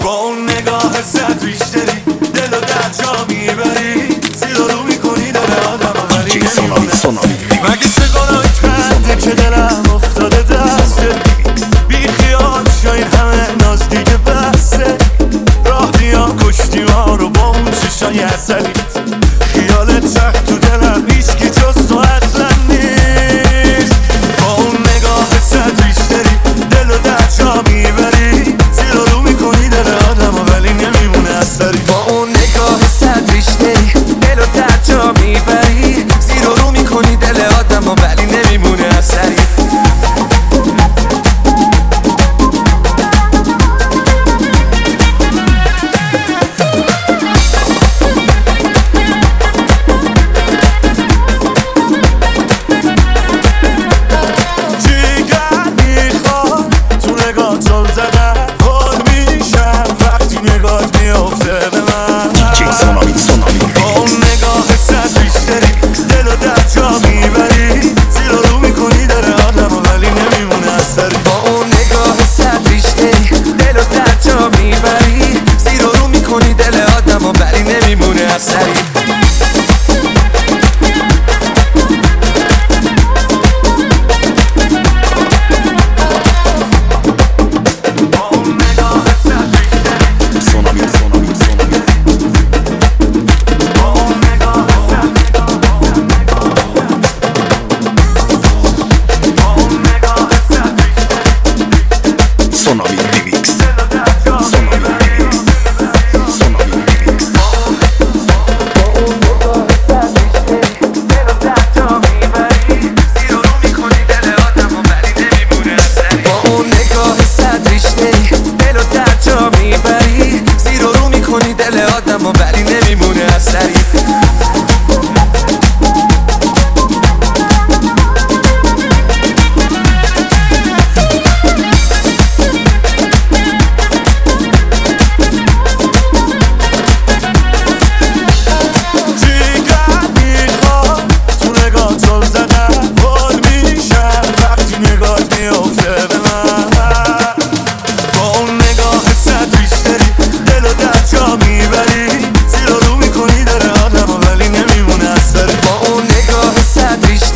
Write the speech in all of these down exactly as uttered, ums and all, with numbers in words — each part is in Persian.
با اون نگاه صد ریشتری دل و در جا میبری، زیر و رو میکنی دل آدم و ولی نمیمونه. مگه چه گناهی کرده که دلم افتاده دسته، بی خیال شاید همه نزدیک بسته، راه بیا کشتی ما رو با اون چشای عسلیت، خیالت چخت تو دلم هیچکی جز تو اصلا نیست. با اون نگاه صد ریشتری دل و در جا میبری، زیر و رو میکنی دل آدم و ولی نمیمونه اثری. با اون نگاه صد ریشتری دل و در جا میبری، زیر و رو میکنی دل آدم و ولی نمیمونه اثری.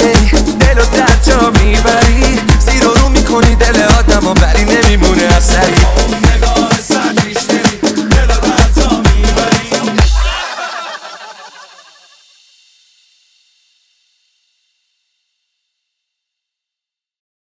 زیر و رو میکنی دل آدم و ولی نمیمونه اثری.